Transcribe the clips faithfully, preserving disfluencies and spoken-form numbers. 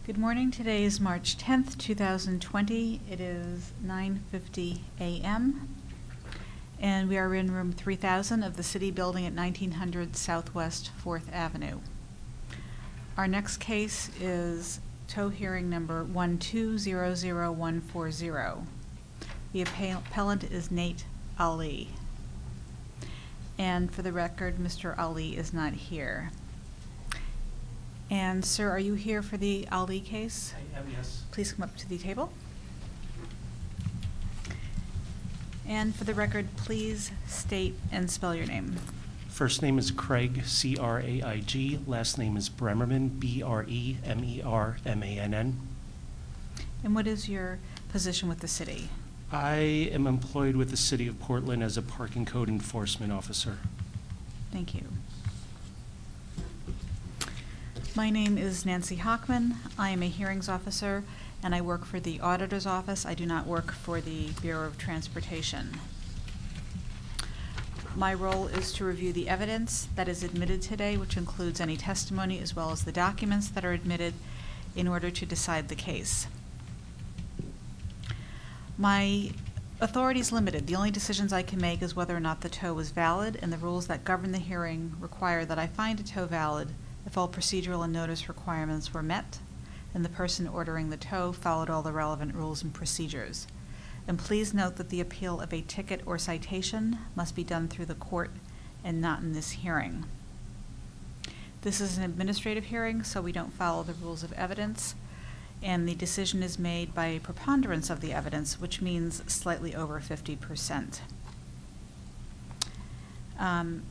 Good morning. Today is March tenth, two thousand twenty. It is nine fifty a m and we are in room three thousand of the City Building at nineteen hundred Southwest fourth Avenue. Our next case is tow hearing number one two zero zero one four zero. The appellant is Nate Ali. And for the record, Mister Ali is not here. And sir, are you here for the Ali case? I am, yes. Please come up to the table. And for the record, please state and spell your name. First name is Craig, C R A I G. Last name is Bremerman, B R E M E R M A N N. And what is your position with the city? I am employed with the City of Portland as a parking code enforcement officer. Thank you. My name is Nancy Hockman. I am a hearings officer, and I work for the auditor's office. I do not work for the Bureau of Transportation. My role is to review the evidence that is admitted today, which includes any testimony as well as the documents that are admitted in order to decide the case. My authority is limited. The only decisions I can make is whether or not the tow was valid, and the rules that govern the hearing require that I find a tow valid if all procedural and notice requirements were met, and the person ordering the tow followed all the relevant rules and procedures. And please note that the appeal of a ticket or citation must be done through the court and not in this hearing. This is an administrative hearing, so we don't follow the rules of evidence, and the decision is made by a preponderance of the evidence, which means slightly over fifty percent. Um,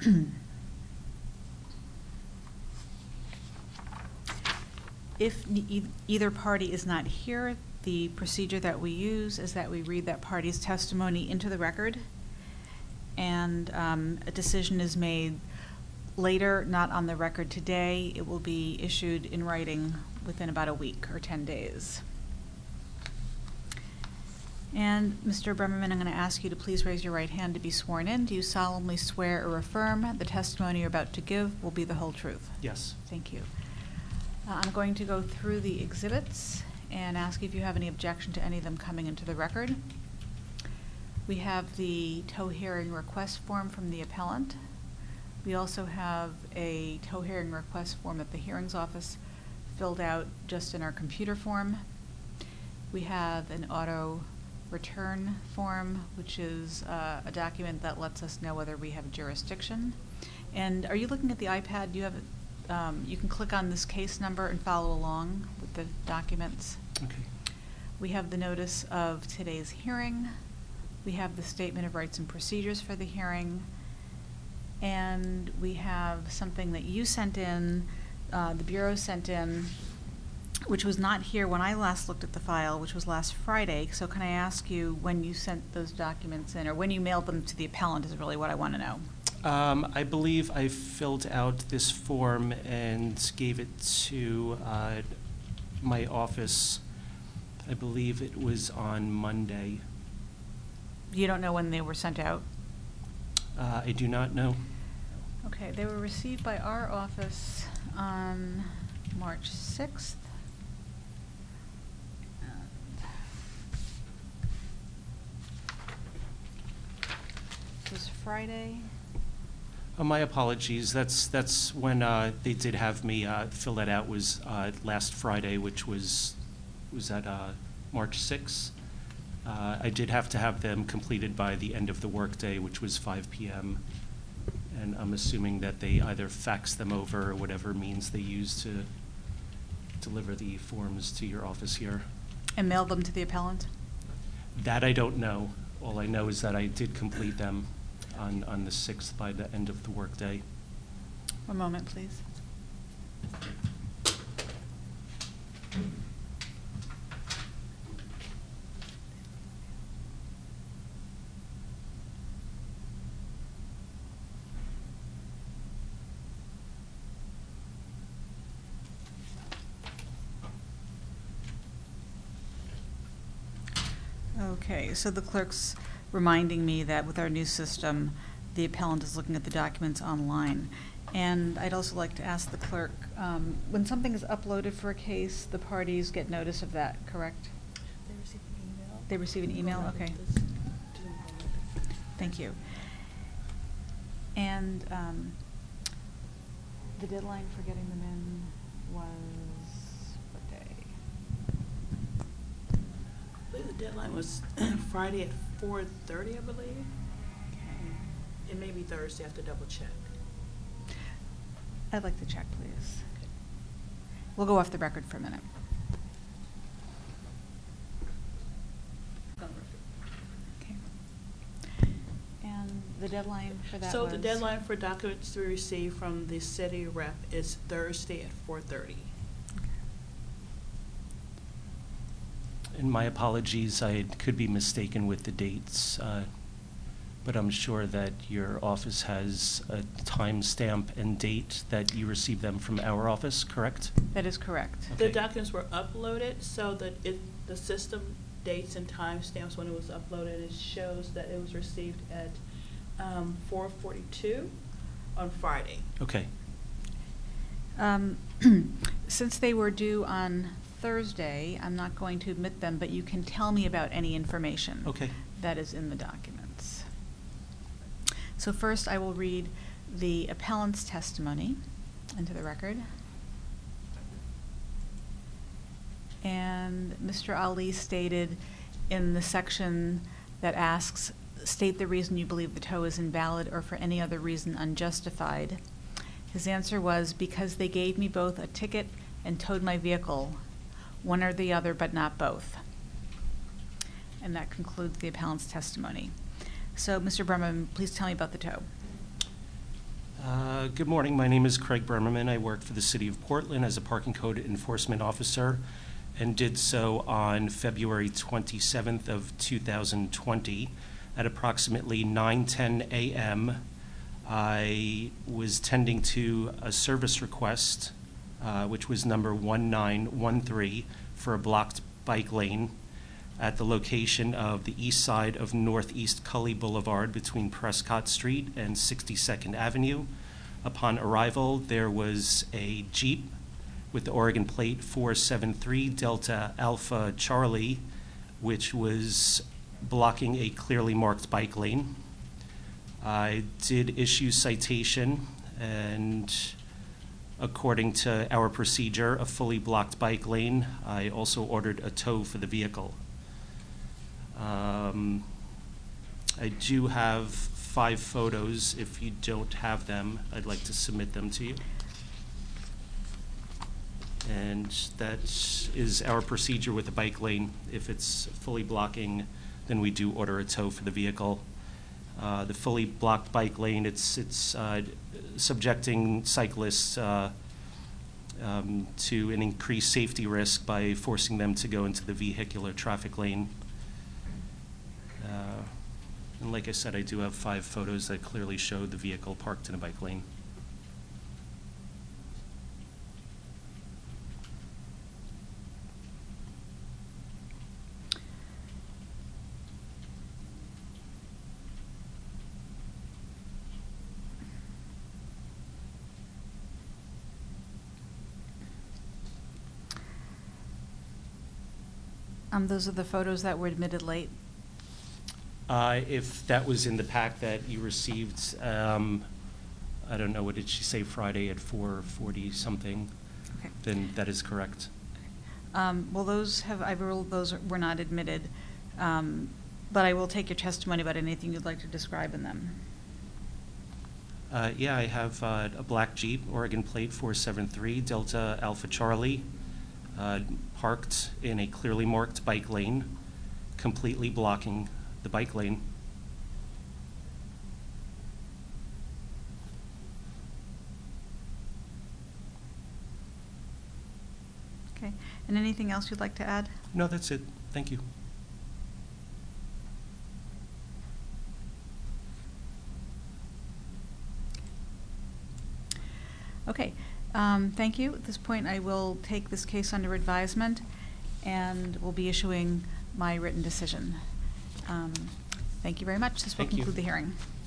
If e either party is not here, the procedure that we use is that we read that party's testimony into the record, and um, a decision is made later, not on the record today. It will be issued in writing within about a week or ten days. And Mister Bremerman, I'm going to ask you to please raise your right hand to be sworn in. Do you solemnly swear or affirm the testimony you're about to give will be the whole truth? Yes. Thank you. Uh, I'm going to go through the exhibits and ask if you have any objection to any of them coming into the record. We have the tow hearing request form from the appellant. We also have a tow hearing request form at the hearings office filled out just in our computer form. We have an auto return form, which is uh, a document that lets us know whether we have jurisdiction. And are you looking at the iPad? Do you have it? Um, you can click on this case number and follow along with the documents. Okay. We have the notice of today's hearing. We have the statement of rights and procedures for the hearing. And we have something that you sent in, uh, the Bureau sent in, which was not here when I last looked at the file, which was last Friday. So can I ask you when you sent those documents in, or when you mailed them to the appellant is really what I want to know. Um, I believe I filled out this form and gave it to uh, my office. I believe it was on Monday. You don't know when they were sent out? Uh, I do not know. Okay, they were received by our office on March sixth. It was Friday. Uh, my apologies. That's that's when uh, they did have me uh, fill that out. Was uh, last Friday, which was was at uh, March sixth. Uh, I did have to have them completed by the end of the workday, which was five p m And I'm assuming that they either faxed them over or whatever means they use to deliver the forms to your office here. And mailed them to the appellant? That I don't know. All I know is that I did complete them on, on the sixth by the end of the workday. One moment, please. Okay, so the clerk's reminding me that with our new system, the appellant is looking at the documents online. And I'd also like to ask the clerk, um, when something is uploaded for a case, the parties get notice of that, correct? They receive an email. They receive an email? Formatted Okay. this- didn't format it. Thank you. And um, the deadline for getting them in was what day? I believe the deadline was Friday at four thirty, I believe. Okay. It may be Thursday, I have to double check. I'd like to check, please. We'll go off the record for a minute. Okay. And the deadline for that So was? the deadline for documents to be received from the city rep is Thursday at four thirty. And my apologies, I could be mistaken with the dates, uh, but I'm sure that your office has a timestamp and date that you received them from our office, correct? That is correct. The Okay. documents were uploaded so that it, the system dates and timestamps when it was uploaded. It shows that it was received at um, four forty-two on Friday. Okay. Um, Since they were due on Thursday, I'm not going to admit them, but you can tell me about any information Okay. that is in the documents. So first, I will read the appellant's testimony into the record. And Mister Ali stated in the section that asks, state the reason you believe the tow is invalid or for any other reason unjustified. His answer was, because they gave me both a ticket and towed my vehicle, one or the other, but not both. And that concludes the appellant's testimony. So, Mister Brumman, please tell me about the tow. Uh, Good morning. My name is Craig Bremerman. I work for the City of Portland as a parking code enforcement officer and did so on February twenty-seventh of two thousand twenty at approximately nine ten a m I was tending to a service request, uh, which was number one nine one three, for a blocked bike lane at the location of the east side of Northeast Cully Boulevard between Prescott Street and sixty-second Avenue. Upon arrival, there was a Jeep with the Oregon plate four seven three Delta Alpha Charlie, which was blocking a clearly marked bike lane. I did issue citation, and according to our procedure, a fully blocked bike lane, I also ordered a tow for the vehicle. Um, I do have five photos. If you don't have them, I'd like to submit them to you. And that is our procedure with the bike lane. If it's fully blocking, then we do order a tow for the vehicle. Uh, the fully blocked bike lane, it's, it's uh, subjecting cyclists uh, um, to an increased safety risk by forcing them to go into the vehicular traffic lane. Uh, and like I said, I do have five photos that clearly show the vehicle parked in a bike lane. Um, those are the photos that were admitted late. Uh, If that was in the pack that you received, um, I don't know, what did she say, Friday at four forty something, Okay. then that is correct. Um, well, those have, I ruled those were not admitted, um, but I will take your testimony about anything you'd like to describe in them. Uh, Yeah, I have uh, a black Jeep, Oregon plate four seven three Delta Alpha Charlie, uh, parked in a clearly marked bike lane, completely blocking the bike lane. Okay, and anything else you'd like to add? No, that's it. Thank you. Okay, um, thank you. At this point, I will take this case under advisement and will be issuing my written decision. Um, Thank you very much. This will Thank you. conclude the hearing.